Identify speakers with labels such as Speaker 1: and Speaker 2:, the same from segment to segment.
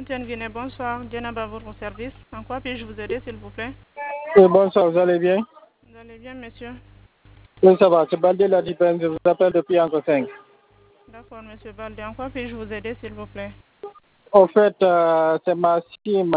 Speaker 1: MTN Guinée, bonsoir. Djenaba, votre service. En quoi puis-je vous aider, s'il vous plaît?
Speaker 2: Oui, bonsoir, vous allez bien?
Speaker 1: Vous allez bien, monsieur?
Speaker 2: Oui, ça va. C'est Baldé la Dipenne, je vous appelle depuis Anko 5.
Speaker 1: D'accord, monsieur Baldé. En quoi puis-je vous aider, s'il vous plaît?
Speaker 2: En fait, c'est ma SIM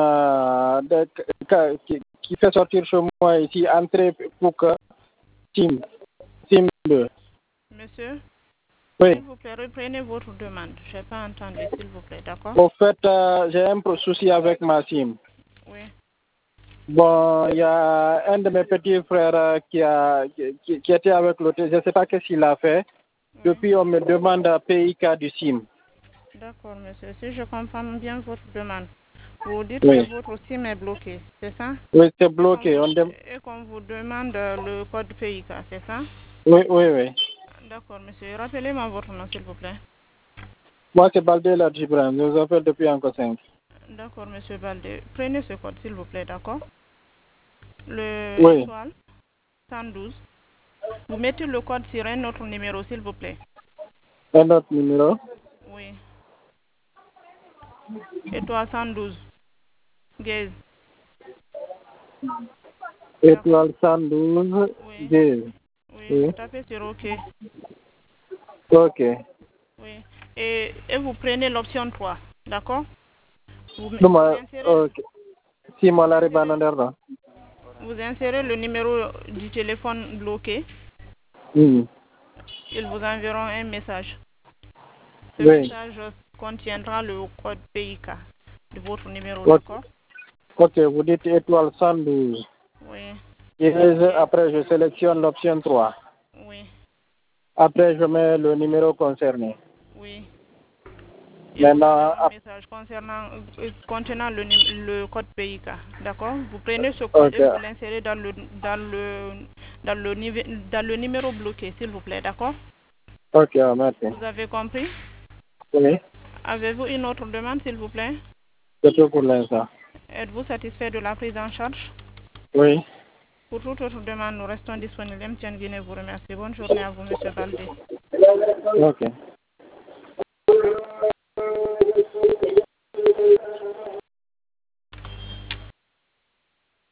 Speaker 2: qui fait sortir chez moi ici, entrée pour que SIM 2.
Speaker 1: Monsieur,
Speaker 2: Oui.
Speaker 1: s'il vous plaît, reprenez votre demande. Je n'ai pas entendu, s'il vous plaît, d'accord?
Speaker 2: En fait, j'ai un souci avec ma SIM.
Speaker 1: Oui.
Speaker 2: Bon, il y a un de mes petits frères qui était avec l'autre. Je ne sais pas qu'est-ce qu'il a fait.
Speaker 1: Oui.
Speaker 2: Depuis, on me demande un PIK du SIM.
Speaker 1: D'accord, monsieur. Si je comprends bien votre demande, vous dites
Speaker 2: Oui.
Speaker 1: que votre SIM est bloqué, c'est ça?
Speaker 2: Oui, c'est bloqué.
Speaker 1: Et qu'on vous demande le code PIK, c'est ça?
Speaker 2: Oui, oui, oui.
Speaker 1: D'accord, monsieur. Rappelez-moi votre nom, s'il vous plaît.
Speaker 2: Moi, c'est Baldé la Djibran. Je vous appelle depuis Anko 5.
Speaker 1: D'accord, monsieur Baldé. Prenez ce code, s'il vous plaît, d'accord? Le
Speaker 2: Oui.
Speaker 1: étoile 112. Vous mettez le code sur un autre numéro, s'il vous plaît.
Speaker 2: Un autre numéro?
Speaker 1: Oui. Étoile 112. Gaze.
Speaker 2: Étoile 112,
Speaker 1: Oui.
Speaker 2: 10.
Speaker 1: Oui,
Speaker 2: Oui.
Speaker 1: vous tapez sur OK.
Speaker 2: Ok.
Speaker 1: Oui. Et vous prenez l'option 3, d'accord? Vous insérez,
Speaker 2: Ok. Si, moi,
Speaker 1: vous
Speaker 2: la
Speaker 1: insérez,
Speaker 2: ribananderda.
Speaker 1: vous insérez le numéro du téléphone bloqué.
Speaker 2: Hmm.
Speaker 1: Ils vous enverront un message. Ce
Speaker 2: Oui.
Speaker 1: message contiendra le code PIK de votre numéro,
Speaker 2: Ok.
Speaker 1: d'accord?
Speaker 2: Ok, vous dites étoile 112.
Speaker 1: Oui.
Speaker 2: Et après, je sélectionne l'option 3.
Speaker 1: Oui.
Speaker 2: Après, je mets le numéro concerné.
Speaker 1: Oui. Il vous
Speaker 2: Maintenant,
Speaker 1: enverra un message contenant le code PIK. D'accord? Vous prenez ce code
Speaker 2: ok.
Speaker 1: et vous l'insérez dans le numéro bloqué, s'il vous plaît. D'accord?
Speaker 2: Ok, merci.
Speaker 1: Vous avez compris?
Speaker 2: Oui,
Speaker 1: Avez-vous une autre demande, s'il vous plaît?
Speaker 2: c'est tout pour l'instant.
Speaker 1: Êtes-vous satisfait de la prise en charge?
Speaker 2: Oui.
Speaker 1: Pour toute autre demande, nous restons disponibles. MTN Guinée vous remercie. Bonne journée à vous, monsieur Baldé.
Speaker 2: Ok.